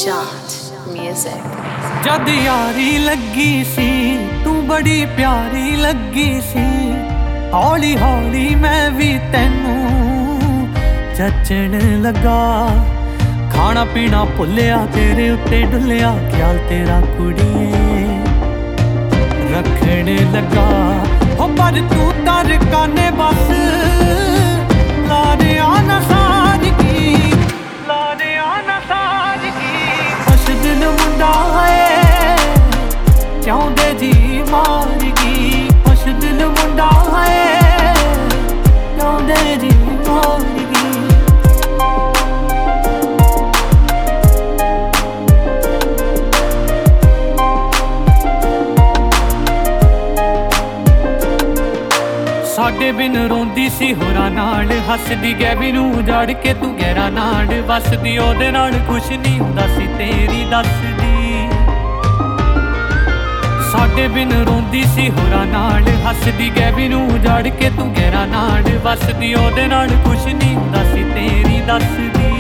Shant Music। जद यारी लगी सी तू बड़ी प्यारी लगी सी, हौली हौली मैं भी तैनू जचन लगा। खाना पीना भुलिया तेरे उत्ते डुलिया, ख्याल तेरा कुड़िए रखने लगा। हो पर तू तर काने बस ला दे आना सादगी, ला दे आना सादगी। खुश दिल मुंडा है चाहते जी मारगी, खुश दिल मुंडा है चाहते जी मारगी। साडे बिन रोंदी सी होरा नाल, हसदी गैबी नूं उजाड़ के तू गहरा नाड़। वसदी ओदे नाल खुश नहीं हुंदा सी तेरी दसदी। साडे बिन रोंदी सी होरा नाल, हसदी गैबी नूं उजाड़ के तू गहरा नाड़। वसदी ओदे नाल खुश नहीं हुंदा सी तेरी दसदी।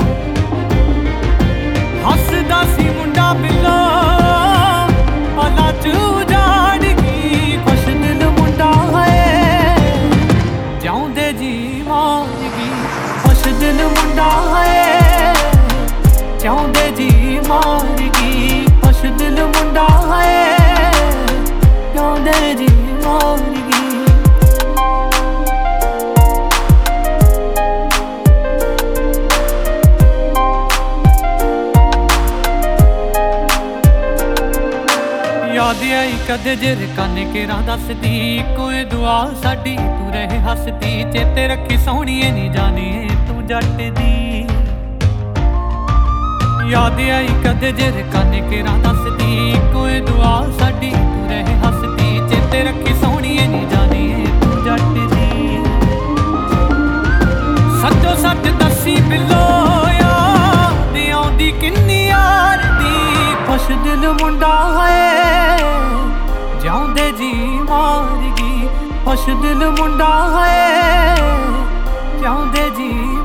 हसदा सी मुंडा बिल्लो पला च उजाड़ गई। खुश दिल मुंडा है चाहते जी मारगी, खुश दिल मुंडा है चाहते जी मारगी। खुश दिल मुंडा है चाहते जी मारगी। याद आई कदे जिर काने केरा दसदी, कोई दुआ साडी तू रहे हसदी। चेते रखी सोहणीए नी जाने तू जट दी। याद आई कदे जिर काने केरा दसदी, कोई दुआ साडी तू रहे हसदी। चेते रखी सोहणीए नी जाने तू जट दी। सच्चो सच दसी बिल्लो याद आउंदी किन्नी यार दी। खुश दिल मुंडा है चाहते जी मारगी, खुश दिल मुंडा है चाहते जी